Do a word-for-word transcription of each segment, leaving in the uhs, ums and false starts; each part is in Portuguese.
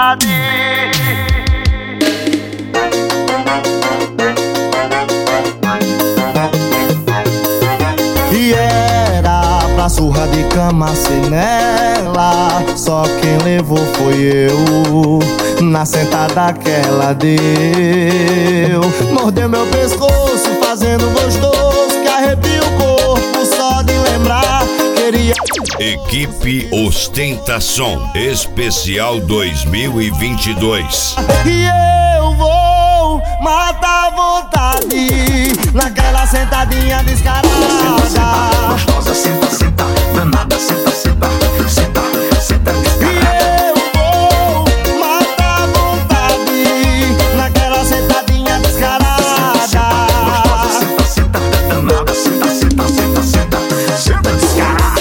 vontade. E era pra surra de cama sem nela, só quem levou foi eu. Na sentada que ela deu, mordeu meu pescoço fazendo gostoso, que arrepia o corpo só de lembrar. Queria... Equipe Ostentação Especial dois mil e vinte e dois. E eu vou matar a vontade naquela sentadinha descarada. Gostosa, senta, senta, danada, senta, senta, senta, senta, descarada. E eu vou matar a vontade naquela sentadinha descarada. Gostosa, senta, senta, danada, senta, senta, senta, senta, senta, descarada.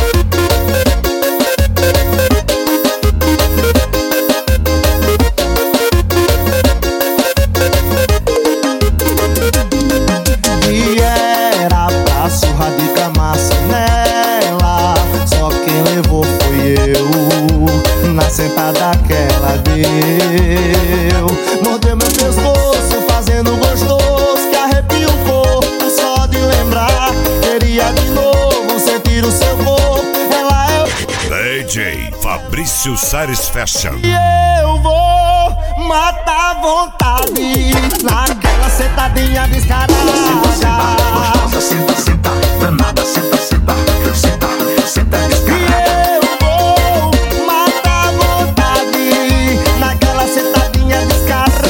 E era pra surra de cama sem nela, só quem levou foi eu. Na sentada que ela deu, mordeu meu pescoço fazendo gostoso, que arrepia o corpo só de lembrar. Queria de novo sentir o seu corpo. Ela é o... D J Fabrício Sares Fashion. E eu vou matar a vontade naquela sentadinha descarada. Gostosa, senta, senta, danada, senta, senta, senta, senta, descarada. E eu vou matar a vontade naquela sentadinha descarada.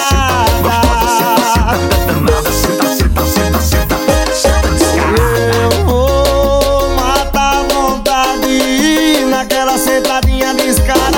Danada, senta, senta, senta, senta, senta, descarada. Eu vou matar a vontade naquela sentadinha descarada.